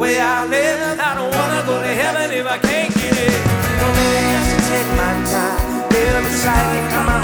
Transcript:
way I live. I don't wanna go to heaven if I can't get it. Well, maybe I should take my time, live beside my